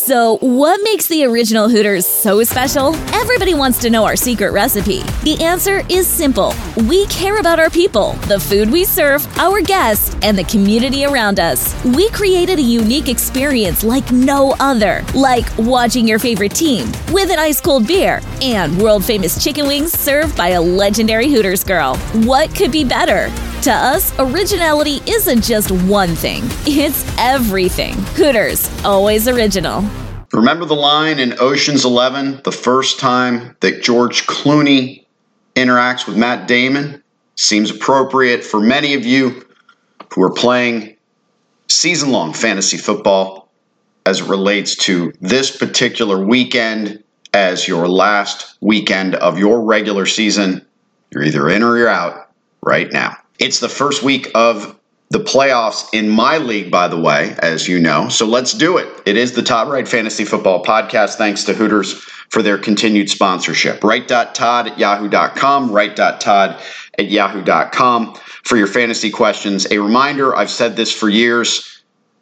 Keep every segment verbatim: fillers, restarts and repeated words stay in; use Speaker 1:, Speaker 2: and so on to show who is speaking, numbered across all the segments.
Speaker 1: So, what makes the original Hooters so special? Everybody wants to know our secret recipe. The answer is simple. We care about our people, the food we serve, our guests, and the community around us. We created a unique experience like no other, like watching your favorite team with an ice-cold beer and world-famous chicken wings served by a legendary Hooters girl. What could be better? To us, originality isn't just one thing. It's everything. Hooters, always original.
Speaker 2: Remember the line in Ocean's Eleven, the first time that George Clooney interacts with Matt Damon? Seems appropriate for many of you who are playing season-long fantasy football as it relates to this particular weekend as your last weekend of your regular season. You're either in or you're out right now. It's the first week of the playoffs in my league, by the way, as you know. So let's do it. It is the Todd Wright Fantasy Football Podcast. Thanks to Hooters for their continued sponsorship. Wright dot todd at yahoo dot com, wright dot todd at yahoo dot com for your fantasy questions. A reminder, I've said this for years,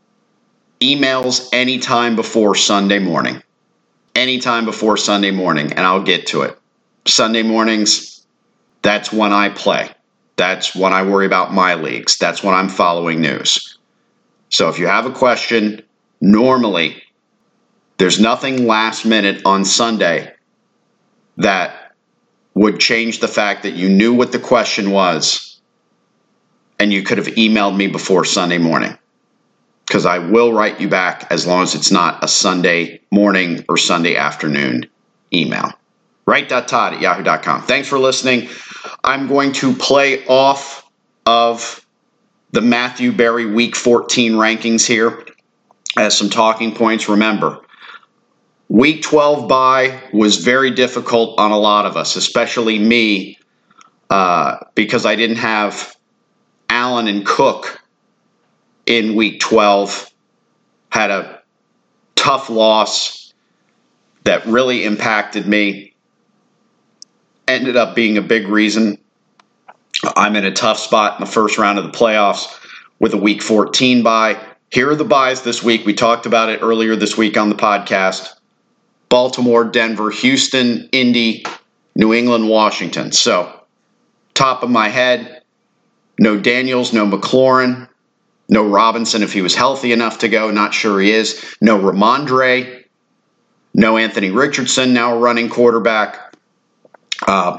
Speaker 2: emails anytime before Sunday morning. Anytime before Sunday morning, and I'll get to it. Sunday mornings, that's when I play. That's when I worry about my leagues. That's when I'm following news. So if you have a question, normally there's nothing last minute on Sunday that would change the fact that you knew what the question was and you could have emailed me before Sunday morning. Because I will write you back as long as it's not a Sunday morning or Sunday afternoon email. wright dot todd at yahoo dot com. Thanks for listening. I'm going to play off of the Matthew Berry Week fourteen rankings here as some talking points. Remember, Week twelve bye was very difficult on a lot of us, especially me, uh, because I didn't have Allen and Cook in Week twelve. Had a tough loss that really impacted me. Ended up being a big reason I'm in a tough spot in the first round of the playoffs with a Week fourteen bye. Here are the byes this week. We talked about it earlier this week on the podcast. Baltimore, Denver, Houston, Indy, New England, Washington. So, top of my head, no Daniels, no McLaurin, no Robinson if he was healthy enough to go. Not sure he is. No Ramondre, no Anthony Richardson, now a running quarterback. Uh,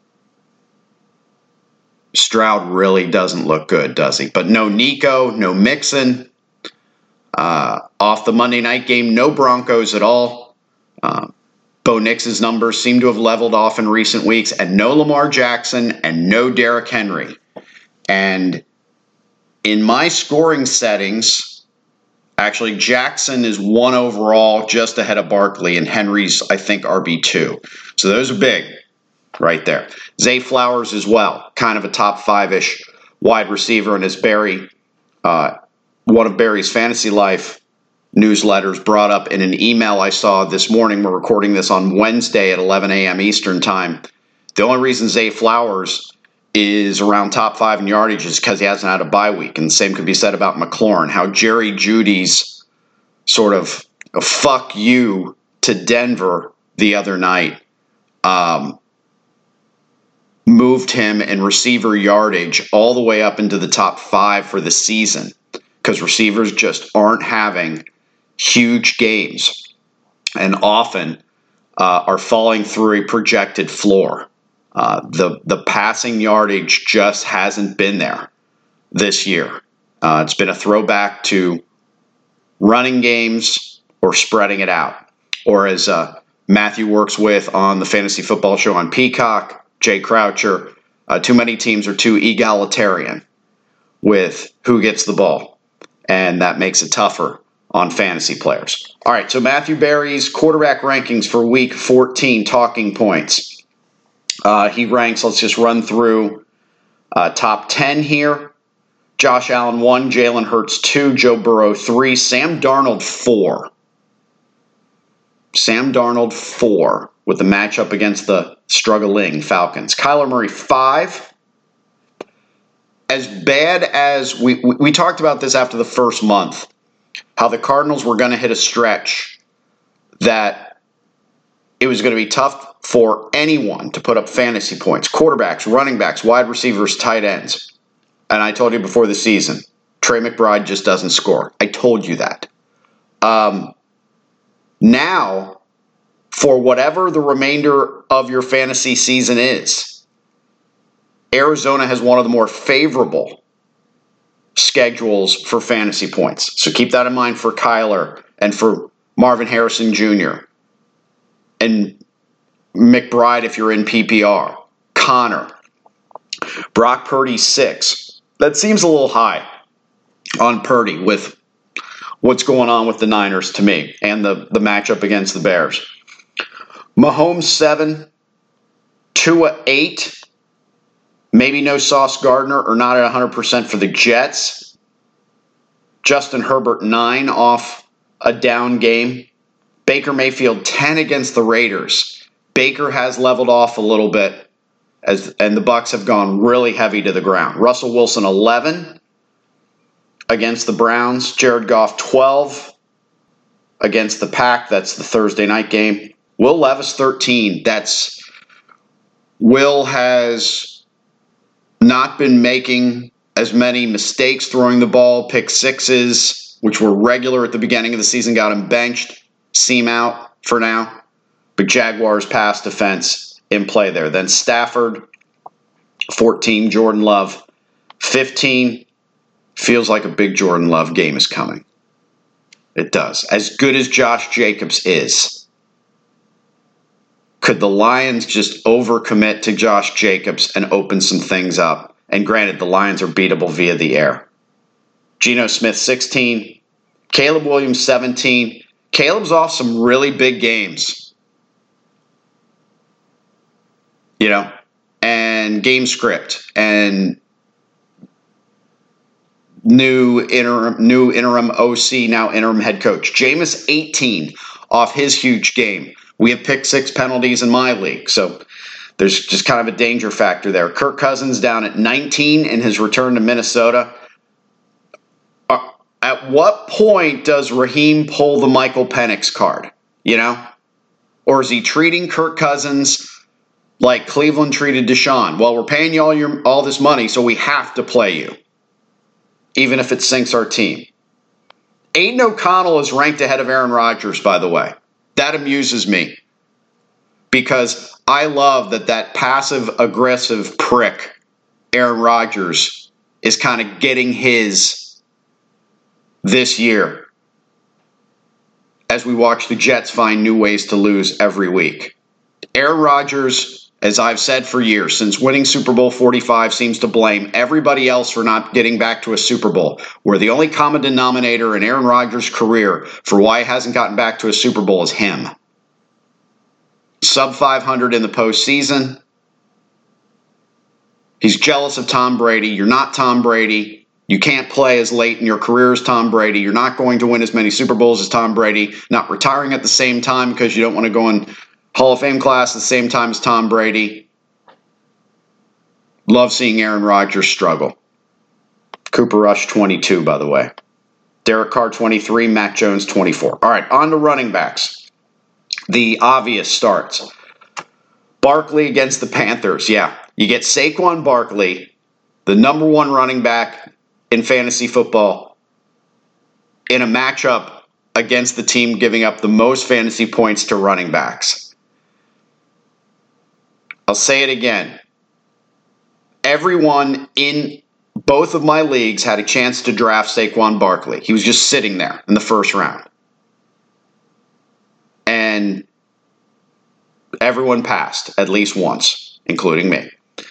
Speaker 2: Stroud really doesn't look good, does he? But no Nico, no Mixon. Uh, off the Monday night game, no Broncos at all. Uh, Bo Nix's numbers seem to have leveled off in recent weeks. And no Lamar Jackson and no Derrick Henry. And in my scoring settings, actually Jackson is one overall, just ahead of Barkley. And Henry's, I think, R B two. So those are big. Right there. Zay Flowers as well, kind of a top five-ish wide receiver, and as Barry, uh, one of Barry's Fantasy Life newsletters brought up in an email I saw this morning. We're recording this on Wednesday at eleven a.m. Eastern time. The only reason Zay Flowers is around top five in yardage is because he hasn't had a bye week, and the same could be said about McLaurin. How Jerry Jeudy's sort of a fuck you to Denver the other night um, moved him in receiver yardage all the way up into the top five for the season because receivers just aren't having huge games and often uh, are falling through a projected floor. Uh, the, the passing yardage just hasn't been there this year. Uh, it's been a throwback to running games or spreading it out. Or as uh, Matthew works with on the Fantasy Football Show on Peacock, Jay Croucher, uh, too many teams are too egalitarian with who gets the ball, and that makes it tougher on fantasy players. All right, so Matthew Berry's quarterback rankings for Week fourteen, talking points. Uh, he ranks, let's just run through uh, top ten here. Josh Allen one, Jalen Hurts two, Joe Burrow three, Sam Darnold four. Sam Darnold four with the matchup against the struggling Falcons. Kyler Murray five. As bad as we, we we talked about this after the first month, how the Cardinals were going to hit a stretch that it was going to be tough for anyone to put up fantasy points. Quarterbacks, running backs, wide receivers, tight ends. And I told you before the season, Trey McBride just doesn't score. I told you that. Um, now, for whatever the remainder of your fantasy season is, Arizona has one of the more favorable schedules for fantasy points. So keep that in mind for Kyler and for Marvin Harrison Junior and McBride if you're in P P R. Connor. Brock Purdy, six. That seems a little high on Purdy with what's going on with the Niners to me and the, the matchup against the Bears. Mahomes, seven. Tua, eight. Maybe no Sauce Gardner or not at one hundred percent for the Jets. Justin Herbert, nine off a down game. Baker Mayfield, ten against the Raiders. Baker has leveled off a little bit, as and the Bucs have gone really heavy to the ground. Russell Wilson, eleven against the Browns. Jared Goff, twelve against the Pack. That's the Thursday night game. Will Levis, thirteen. That's Will has not been making as many mistakes throwing the ball. Pick sixes, which were regular at the beginning of the season, got him benched. Seam out for now. But Jaguars pass defense in play there. Then Stafford, fourteen. Jordan Love, fifteen. Feels like a big Jordan Love game is coming. It does. As good as Josh Jacobs is, could the Lions just overcommit to Josh Jacobs and open some things up? And granted, the Lions are beatable via the air. Geno Smith, sixteen. Caleb Williams, seventeen. Caleb's off some really big games. You know, and game script and new interim, new interim O C, now interim head coach. Jameis, eighteen off his huge game. We have picked six penalties in my league, so there's just kind of a danger factor there. Kirk Cousins down at nineteen in his return to Minnesota. Uh, at what point does Raheem pull the Michael Penix card? You know? Or is he treating Kirk Cousins like Cleveland treated Deshaun? Well, we're paying you all, your, all this money, so we have to play you, even if it sinks our team. Aiden O'Connell is ranked ahead of Aaron Rodgers, by the way. That amuses me because I love that that passive-aggressive prick, Aaron Rodgers, is kind of getting his this year as we watch the Jets find new ways to lose every week. Aaron Rodgers, as I've said for years, since winning Super Bowl forty-five, seems to blame everybody else for not getting back to a Super Bowl, where the only common denominator in Aaron Rodgers' career for why he hasn't gotten back to a Super Bowl is him. Sub five hundred in the postseason. He's jealous of Tom Brady. You're not Tom Brady. You can't play as late in your career as Tom Brady. You're not going to win as many Super Bowls as Tom Brady. Not retiring at the same time because you don't want to go in Hall of Fame class at the same time as Tom Brady. Love seeing Aaron Rodgers struggle. Cooper Rush, twenty-two, by the way. Derek Carr, twenty-three. Matt Jones, twenty-four. All right, on to running backs. The obvious starts. Barkley against the Panthers. Yeah, you get Saquon Barkley, the number one running back in fantasy football, in a matchup against the team giving up the most fantasy points to running backs. I'll say it again. Everyone in both of my leagues had a chance to draft Saquon Barkley. He was just sitting there in the first round. And everyone passed at least once, including me.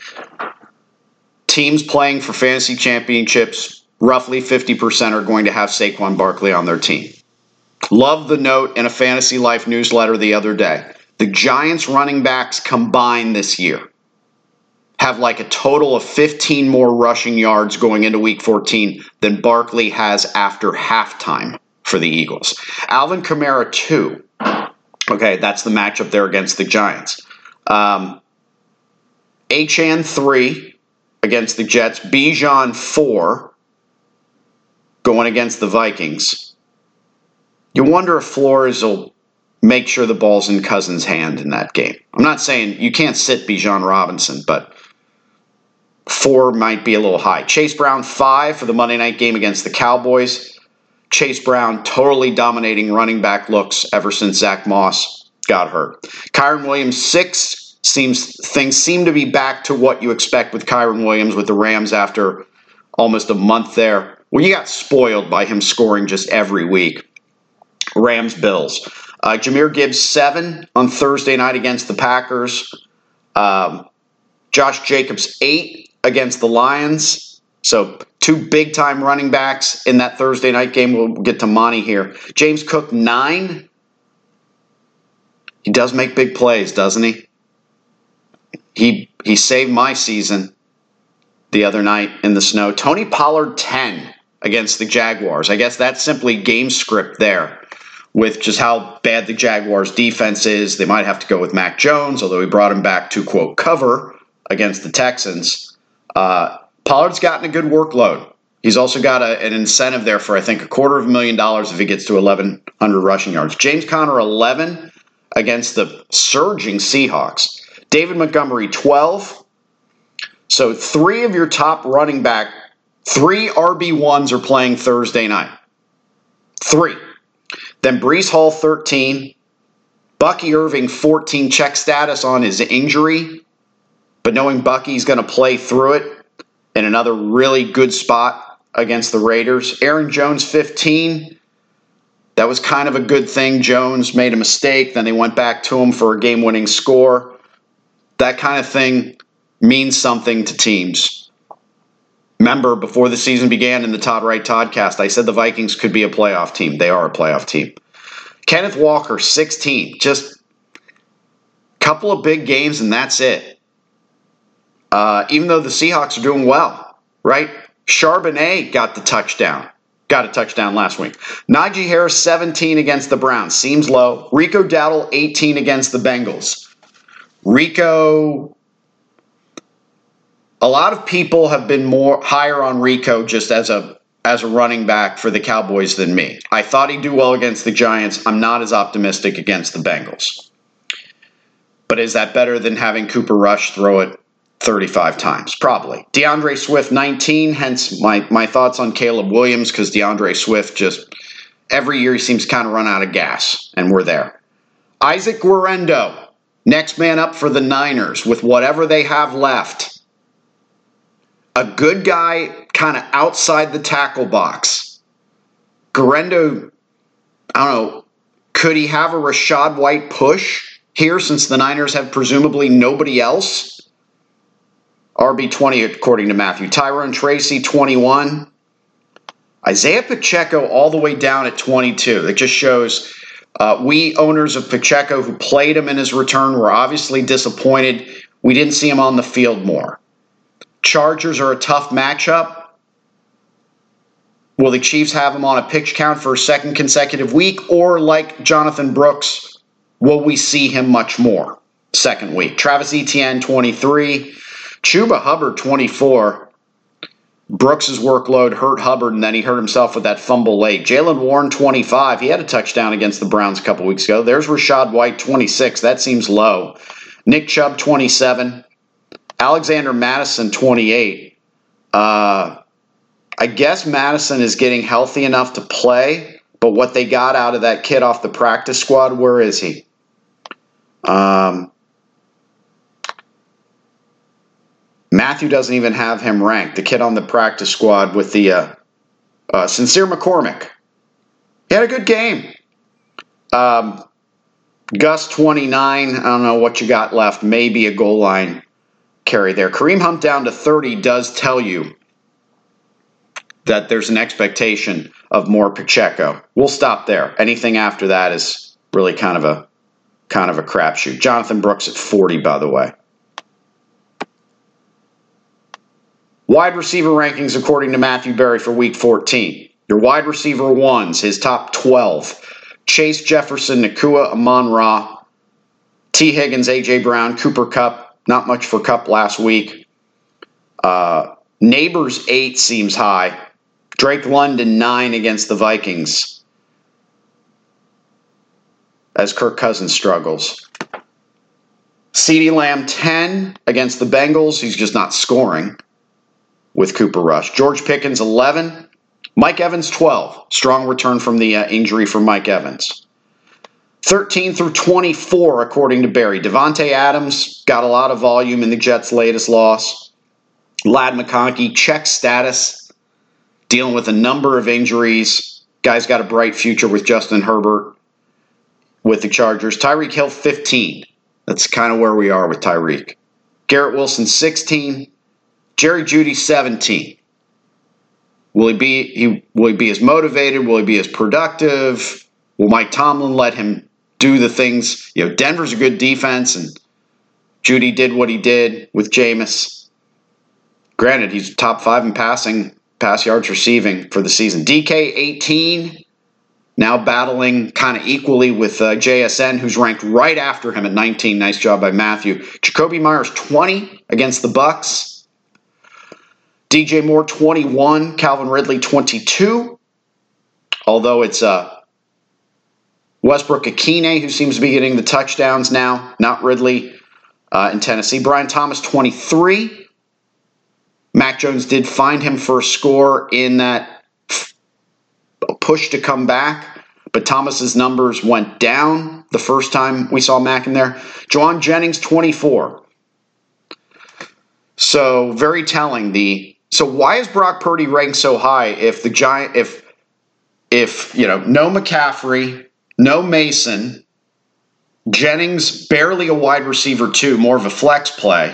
Speaker 2: Teams playing for fantasy championships, roughly fifty percent are going to have Saquon Barkley on their team. Love the note in a Fantasy Life newsletter the other day. The Giants running backs combined this year have like a total of fifteen more rushing yards going into week fourteen than Barkley has after halftime for the Eagles. Alvin Kamara, two. Okay, that's the matchup there against the Giants. Um, Achane, three against the Jets. Bijan, four going against the Vikings. You wonder if Flores will make sure the ball's in Cousins' hand in that game. I'm not saying you can't sit Bijan Robinson, but four might be a little high. Chase Brown, five for the Monday night game against the Cowboys. Chase Brown totally dominating running back looks ever since Zach Moss got hurt. Kyren Williams, six. Seems things seem to be back to what you expect with Kyren Williams with the Rams after almost a month there. Well, you got spoiled by him scoring just every week. Rams, Bills. Uh, Jahmyr Gibbs, seven on Thursday night against the Packers. Um, Josh Jacobs, eight against the Lions. So two big-time running backs in that Thursday night game. We'll get to Monty here. James Cook, nine. He does make big plays, doesn't he? He he saved my season the other night in the snow. Tony Pollard, ten against the Jaguars. I guess that's simply game script there with just how bad the Jaguars defense is. They might have to go with Mac Jones, although he brought him back to, quote, cover against the Texans. Uh, Pollard's gotten a good workload. He's also got a, an incentive there for, I think, a quarter of a million dollars if he gets to eleven hundred rushing yards. James Conner, eleven against the surging Seahawks. David Montgomery, twelve. So three of your top running back, three R B ones are playing Thursday night. Three. Then Breece Hall, thirteen. Bucky Irving, fourteen. Check status on his injury. But knowing Bucky's going to play through it in another really good spot against the Raiders. Aaron Jones, fifteen. That was kind of a good thing. Jones made a mistake. Then they went back to him for a game-winning score. That kind of thing means something to teams. Remember, before the season began in the Todd Wright Toddcast, I said the Vikings could be a playoff team. They are a playoff team. Kenneth Walker, sixteen. Just a couple of big games, and that's it. Uh, even though the Seahawks are doing well, right? Charbonnet got the touchdown. Got a touchdown last week. Najee Harris, seventeen against the Browns. Seems low. Rico Dowdle, eighteen against the Bengals. Rico, a lot of people have been more higher on Rico just as a as a running back for the Cowboys than me. I thought he'd do well against the Giants. I'm not as optimistic against the Bengals. But is that better than having Cooper Rush throw it thirty-five times? Probably. DeAndre Swift, nineteen, hence my, my thoughts on Caleb Williams, because DeAndre Swift just, every year he seems to kind of run out of gas, and we're there. Isaac Guerendo, next man up for the Niners with whatever they have left. A good guy kind of outside the tackle box. Guerendo, I don't know, could he have a Rachaad White push here since the Niners have presumably nobody else? R B twenty according to Matthew. Tyrone Tracy, twenty-one. Isaiah Pacheco all the way down at twenty-two. That just shows uh, we owners of Pacheco who played him in his return were obviously disappointed. We didn't see him on the field more. Chargers are a tough matchup. Will the Chiefs have him on a pitch count for a second consecutive week? Or like Jonathan Brooks, will we see him much more second week? Travis Etienne, twenty-three. Chuba Hubbard, twenty-four. Brooks' workload hurt Hubbard, and then he hurt himself with that fumble late. Jaylen Warren, twenty-five. He had a touchdown against the Browns a couple weeks ago. There's Rachaad White, twenty-six. That seems low. Nick Chubb, twenty-seven. Alexander Madison, twenty-eight. Uh, I guess Madison is getting healthy enough to play, but what they got out of that kid off the practice squad, where is he? Um... Matthew doesn't even have him ranked. The kid on the practice squad with the uh, uh, Sincere McCormick. He had a good game. Um, Gus, twenty-nine. I don't know what you got left. Maybe a goal line carry there. Kareem Hunt down to thirty does tell you that there's an expectation of more Pacheco. We'll stop there. Anything after that is really kind of a kind of a crapshoot. Jonathan Brooks at forty, by the way. Wide receiver rankings according to Matthew Berry for week fourteen. Your wide receiver ones, his top twelve. Chase Jefferson, Nakua, Amon-Ra, T. Higgins, A J. Brown, Cooper Kupp. Not much for Kupp last week. Uh, Neighbors, eight seems high. Drake London, nine against the Vikings. as Kirk Cousins struggles. CeeDee Lamb, ten against the Bengals. He's just not scoring with Cooper Rush. George Pickens, eleven. Mike Evans, twelve. Strong return from the uh, injury for Mike Evans. thirteen through twenty-four, according to Barry. Devontae Adams got a lot of volume in the Jets' latest loss. Ladd McConkey, check status, dealing with a number of injuries. Guy's got a bright future with Justin Herbert with the Chargers. Tyreek Hill, fifteen. That's kind of where we are with Tyreek. Garrett Wilson, sixteen. Jerry Jeudy, seventeen. Will he be he will he be as motivated? Will he be as productive? Will Mike Tomlin let him do the things? You know, Denver's a good defense, and Jeudy did what he did with Jameis. Granted, he's top five in passing, pass yards receiving for the season. D K, eighteen, now battling kind of equally with uh, J S N, who's ranked right after him at nineteen. Nice job by Matthew. Jacoby Myers, twenty against the Bucks. D J Moore, twenty-one. Calvin Ridley, twenty-two. Although it's uh, Westbrook Akine who seems to be getting the touchdowns now, not Ridley uh, in Tennessee. Brian Thomas, twenty-three. Mac Jones did find him for a score in that push to come back, but Thomas's numbers went down the first time we saw Mac in there. Juwan Jennings, twenty-four. So very telling. The so why is Brock Purdy ranked so high if the Giant if if you know no McCaffrey, no Mason, Jennings barely a wide receiver too, more of a flex play.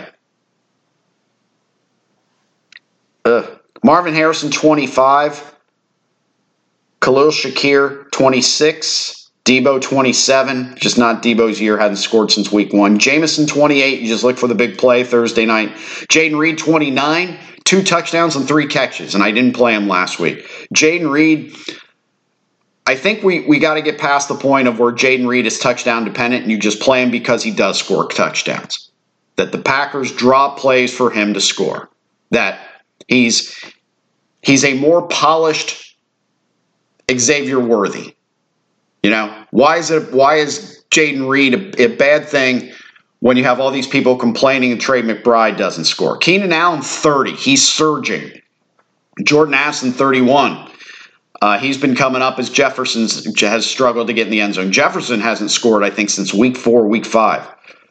Speaker 2: Ugh. Marvin Harrison, twenty-five. Khalil Shakir, twenty-six. Debo, twenty-seven. Just not Debo's year. Hadn't scored since week one. Jameson, twenty-eight. You just look for the big play Thursday night. Jaden Reed, twenty-nine. Two touchdowns and three catches, and I didn't play him last week. Jaden Reed, I think we, we got to get past the point of where Jaden Reed is touchdown dependent, and you just play him because he does score touchdowns. That the Packers drop plays for him to score. That he's he's a more polished Xavier Worthy. You know, why is it? Why is Jaden Reed a, a bad thing when you have all these people complaining and Trey McBride doesn't score? Keenan Allen, thirty. He's surging. Jordan Addison, thirty-one. Uh, he's been coming up as Jefferson has struggled to get in the end zone. Jefferson hasn't scored, I think, since week four, week five.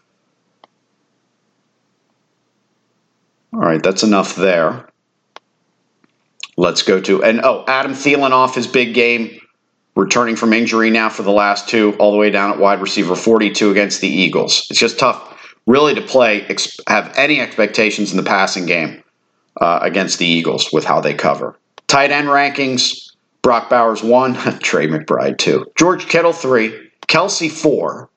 Speaker 2: All right, that's enough there. Let's go to, and oh, Adam Thielen off his big game. Returning from injury now for the last two, all the way down at wide receiver, forty-two against the Eagles. It's just tough, really, to play, ex- have any expectations in the passing game uh, against the Eagles with how they cover. Tight end rankings, Brock Bowers, one. Trey McBride, two. George Kittle, three. Kelsey, four.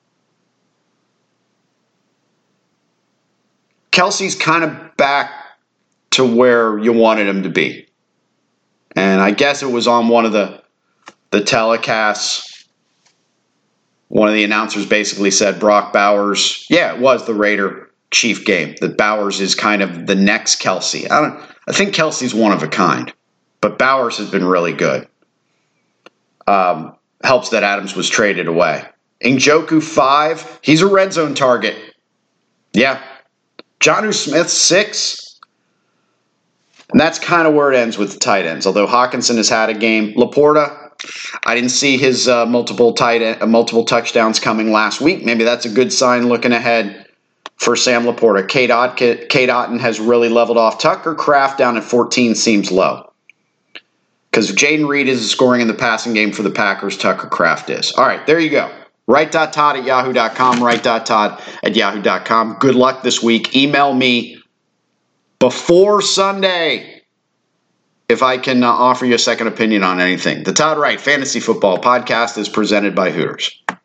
Speaker 2: Kelsey's kind of back to where you wanted him to be. And I guess it was on one of the The telecasts, one of the announcers basically said Brock Bowers, yeah, it was the Raider Chief game, that Bowers is kind of the next Kelsey. I don't. I think Kelsey's one of a kind, but Bowers has been really good. Um, helps that Adams was traded away. Njoku, five. He's a red zone target. Yeah. Jonnu Smith, six. And that's kind of where it ends with the tight ends, although Hawkinson has had a game. Laporta, I didn't see his uh, multiple tight end, uh, multiple touchdowns coming last week. Maybe that's a good sign looking ahead for Sam Laporta. Cade Otton, Cade Otton has really leveled off. Tucker Kraft down at fourteen seems low. Because if Jaden Reed is scoring in the passing game for the Packers, Tucker Kraft is. All right, there you go. Wright.Todd at yahoo dot com, Wright.Todd at yahoo dot com. Good luck this week. Email me before Sunday if I can uh, offer you a second opinion on anything. The Todd Wright Fantasy Football Podcast is presented by Hooters.